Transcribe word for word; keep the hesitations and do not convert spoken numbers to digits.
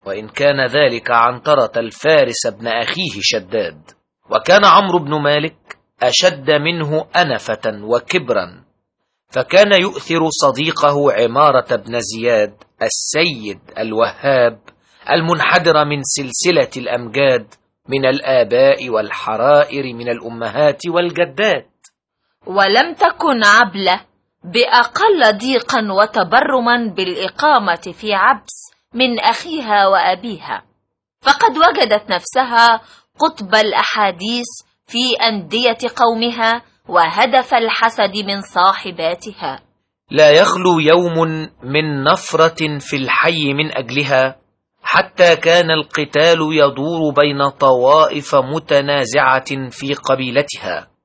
وإن كان ذلك عنترة الفارس ابن أخيه شداد. وكان عمرو بن مالك أشد منه أنفة وكبرا، فكان يؤثر صديقه عمارة بن زياد السيد الوهاب المنحدر من سلسلة الأمجاد من الآباء والحرائر من الأمهات والجدات. ولم تكن عبلة بأقل ضيقا وتبرما بالإقامة في عبس من أخيها وأبيها، فقد وجدت نفسها قطب الأحاديث في أندية قومها وهدف الحسد من صاحباتها. لا يخلو يوم من نفرة في الحي من أجلها، حتى كان القتال يدور بين طوائف متنازعة في قبيلتها،